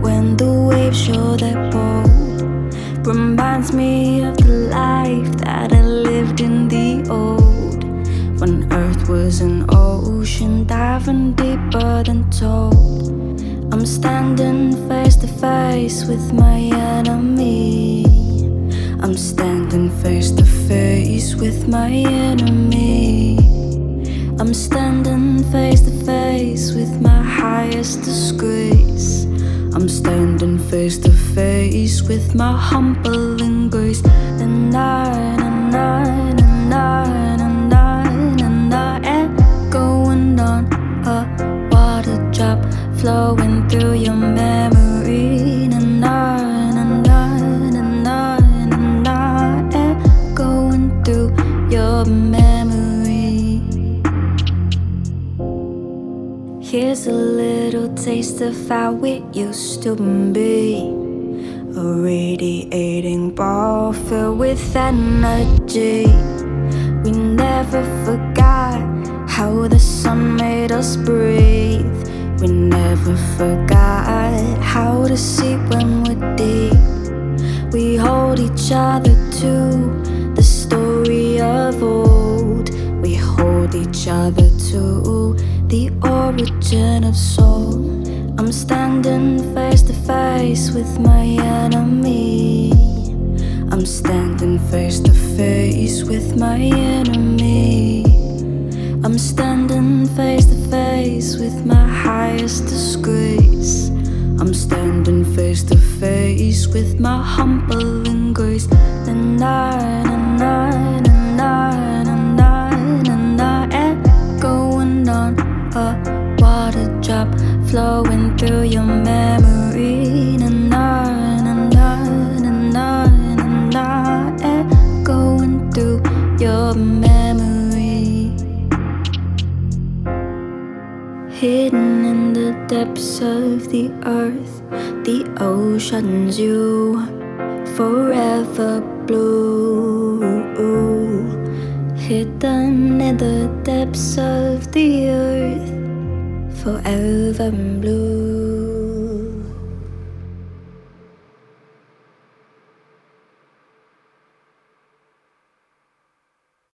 when the waves show their bold. Reminds me of the life that I lived in the old, when earth was an ocean, diving deeper than told. I'm standing face to face with my enemy. I'm standing face to face with my enemy. I'm standing face to face with my highest disgrace. I'm standing face to face with my humbling grace. And echoing on a water drop flowing through your memory. Echoing through your memory. Here's a little taste of how it used to be, a radiating ball filled with energy. We never forgot how the sun made us breathe. We never forgot how to see when we're deep. We hold each other to the story of old. We hold each other to the origin of soul. I'm standing face to face with my enemy. I'm standing face to face with my enemy. I'm standing face to face with my highest disgrace. I'm standing face to face with my humbling grace. Echoing on a water drop flowing through your memory. Echoing through your memory. Hidden in the depths of the earth, the oceans you forever blue. Hidden in the depths of the earth, forever blue.